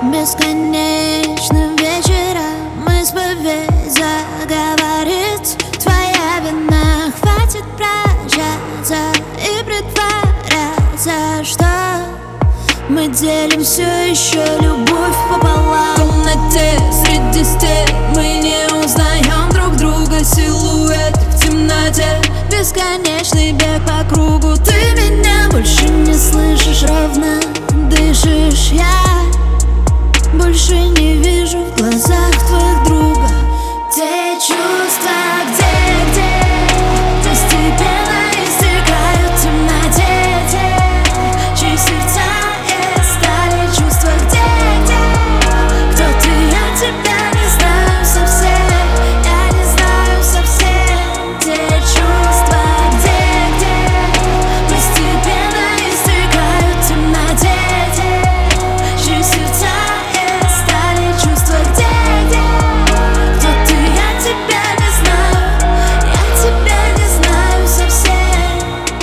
Бесконечным вечером исповедь заговорить. Твоя вина, хватит прощаться и притворяться, что мы делим все еще любовь пополам. В комнате среди стен мы не узнаем друг друга. Силуэт в темноте, Бесконечный бег по кругу. Ты меня больше не слышишь, ровно дышишь. Я больше не вижу в глазах твоих друга те чувства, где постепенно истекают в темноте, чьи сердца и стали чувства, где кто ты, я тебя не знаю совсем, я не знаю совсем. Те чувства, где постепенно истекают в темноте, чьи сердца и стали чувства, где кто ты, я тебя не знаю, я тебя не знаю совсем.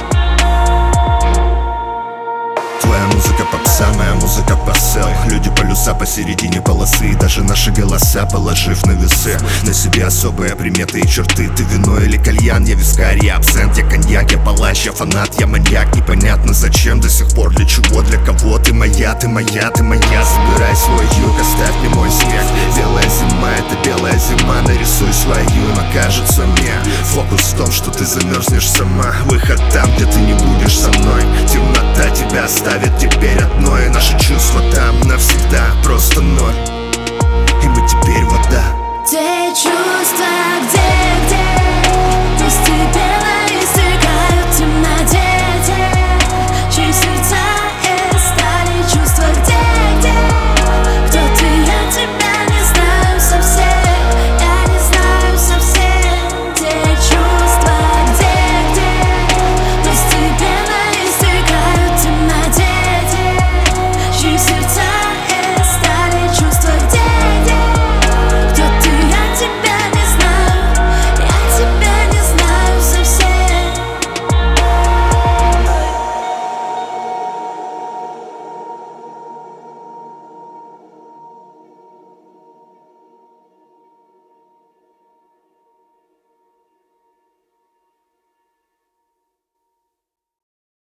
Твоя музыка попса, моя музыка посыл. Люди полюса посередине полосы, и даже наши голоса положив на весы. На себе особые приметы и черты. Ты вино или кальян, я вискарь, я абсент, я коньяк, я палач, я фанат, я маньяк. Непонятно зачем, до сих пор, для чего, для кого. Ты моя, ты моя, ты моя. Собирай свой юг, оставь мне мой снег. Белая зима, это белая зима. Нарисуй свою, но кажется мне фокус в том, что ты замерзнешь сама. Выход там, где ты не будешь со мной. Темнота тебя оставит теперь одной. Наши чувства там навсегда.